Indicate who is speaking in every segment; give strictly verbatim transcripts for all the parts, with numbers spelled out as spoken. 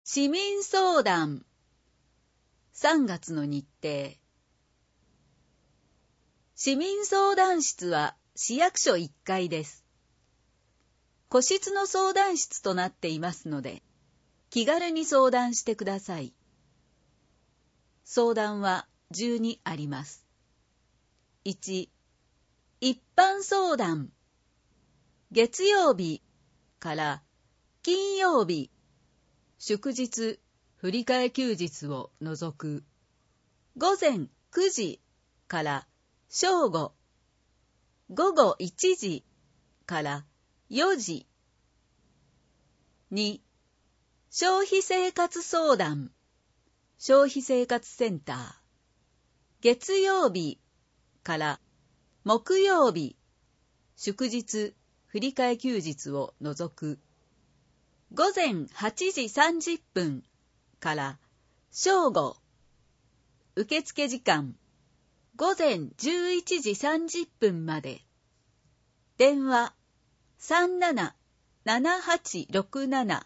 Speaker 1: 市民相談さんがつの日程。市民相談室は市役所いっかいです。個室の相談室となっていますので、気軽に相談してください。相談はじゅうにあります。いち、一般相談。月曜日から金曜日、祝日、振り替え休日を除く。午前くじから正午、午後いちじからよじ。に、消費生活相談、消費生活センター。月曜日から木曜日、祝日、振り替え休日を除く。午前はちじさんじゅっぷんから正午。受付時間、午前じゅういちじさんじゅっぷんまで。電話、さんなな ななはちろくなな。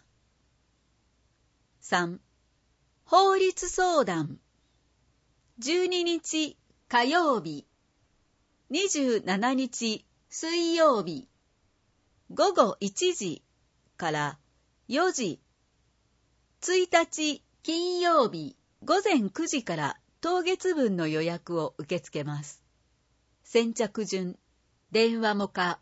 Speaker 1: さん、法律相談。じゅうににち火曜日、にじゅうしちにち水曜日、午後いちじからよじ。ついたち金曜日、午前くじから当月分の予約を受け付けます。先着順、電話も可。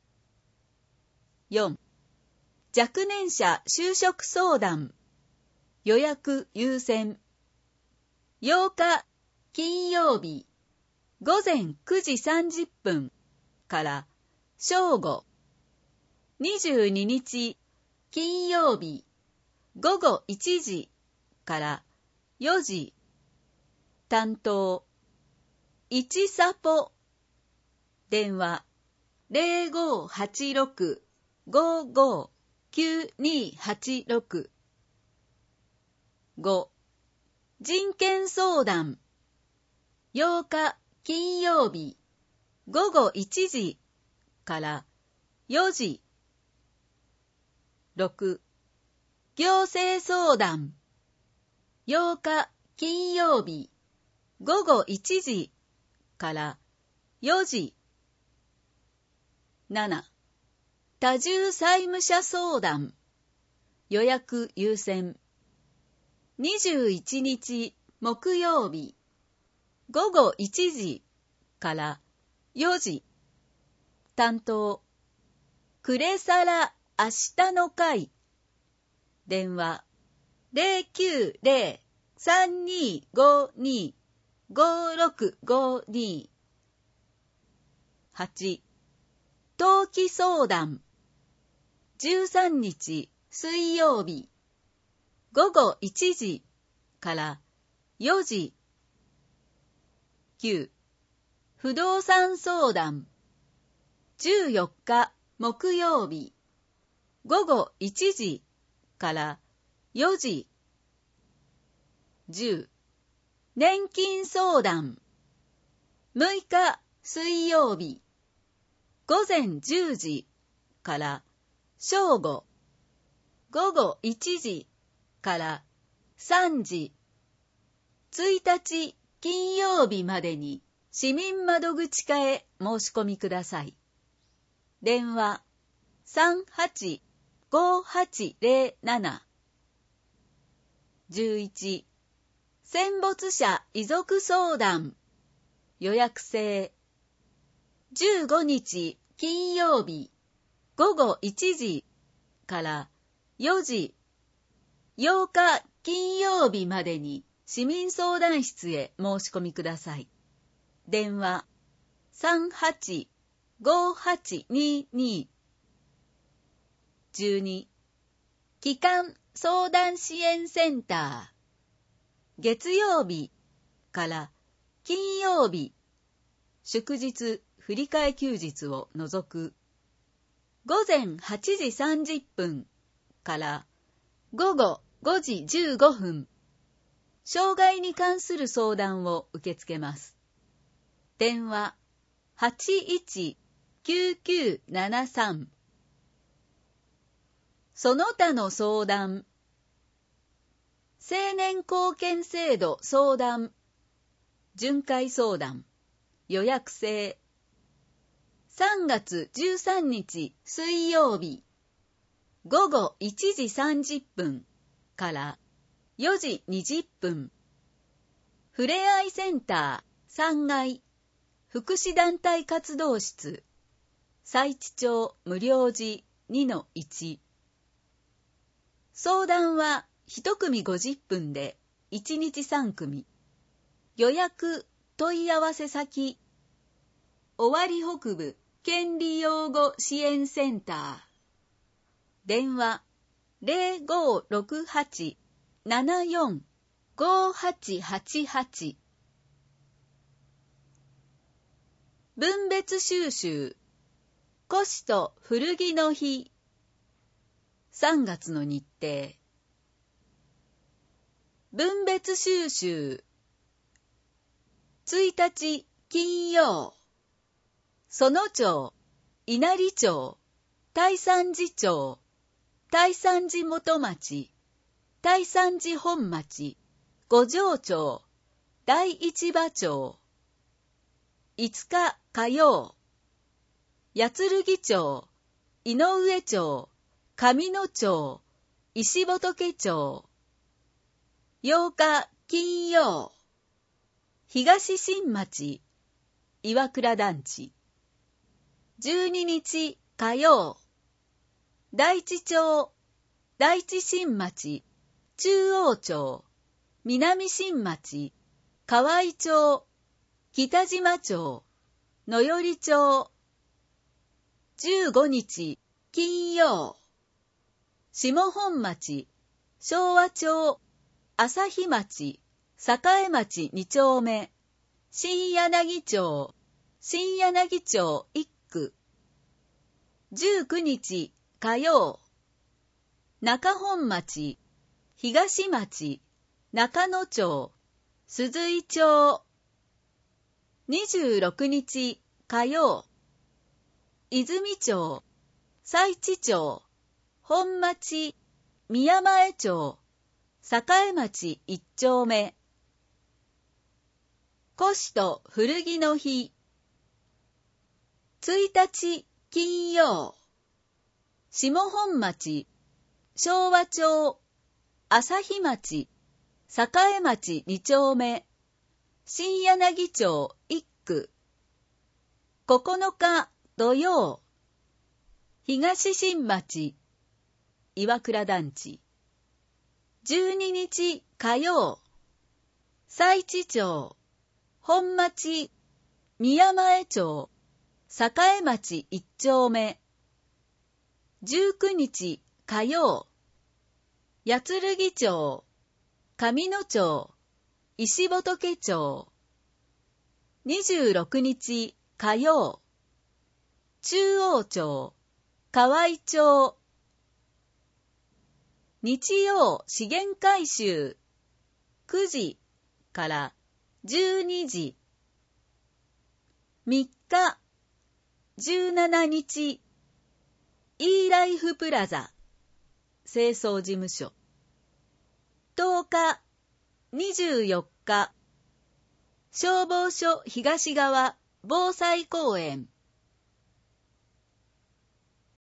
Speaker 1: よん、若年者就職相談。予約優先。ようか金曜日、午前くじさんじゅっぷんから正午。にじゅうににち金曜日、午後いちじからよじ。担当、いちサポ。電話、ゼロごーはちろく ごーごーきゅうにーはちろく。ご、人権相談。ようか金曜日、午後いちじからよじ。ろく、行政相談。ようか金曜日、午後いちじからよじ。なな、多重債務者相談。予約優先。にじゅういちにち木曜日、午後いちじからよじ。担当、くれさら明日の会。電話、ゼロきゅうゼロ さんにーごにー ごーろくごにー。はち、登記相談。じゅうさんにち水曜日、午後いちじからよじ。きゅう、不動産相談。じゅうよっか木曜日、午後いちじからよじ。じゅう、年金相談。むいか水曜日、午前じゅうじから正午、午後いちじからさんじ。ついたち金曜日までに市民窓口課へ申し込みください。電話さんはちごはちゼロなな。じゅういち、戦没者遺族相談。予約制。じゅうごにち金曜日、午後いちじからよじ。ようか金曜日までに市民相談室へ申し込みください。電話さんはちごはちにに。じゅうに、帰還相談支援センター。月曜日から金曜日、祝日、振り替え休日を除く。午前はちじさんじゅっぷんから午後ごじじゅうごふん。障害に関する相談を受け付けます。電話はちいちきゅうきゅうななさん。その他の相談。 青年貢献制度相談、巡回相談、予約制。さんがつじゅうさんにち水曜日、ごごいちじさんじゅっぷんからよじにじゅっぷん。ふれあいセンターさんがい、福祉団体活動室、佐市町無料寺 にのいち。相談はいちくみごじゅっぷんでいちにちさんくみ。予約問い合わせ先、尾張北部権利擁護支援センター。電話 ゼロごろくはち ななよん ごはちはちはち。分別収集、古紙と古着の日。さんがつの日程。分別収集。ついたち金曜。園町、稲荷町、大山寺町、大山寺元町、大山寺本町、五条町、大市場町。いつか火曜。八剣町、井上町、上野町、石仏町。ようか金曜。東新町、岩倉団地。じゅうににち火曜。大地町、大地新町、中央町、南新町、河合町、北島町、野寄町。じゅうごにち金曜。下本町、昭和町、朝日町、栄町に丁目、新柳町、新柳町いっく。じゅうくにち火曜。中本町、東町、中野町、鈴井町。にじゅうろくにち火曜。泉町、佐市町、本町、宮前町、栄町いっ丁目。古紙と古着の日。ついたち金曜。下本町、昭和町、朝日町、栄町に丁目、新柳町いっく。ここのか土曜。東新町、岩倉団地。じゅうににち火曜。佐市町、本町、宮前町、栄町いっ丁目。じゅうくにち火曜。八剣町、上野町、石仏町。にじゅうろくにち火曜。中央町、河合町。日曜資源回収、くじからじゅうにじ。みっか、じゅうしちにち、E ライフプラザ、清掃事務所。とおか、にじゅうよっか、消防署東側防災公園。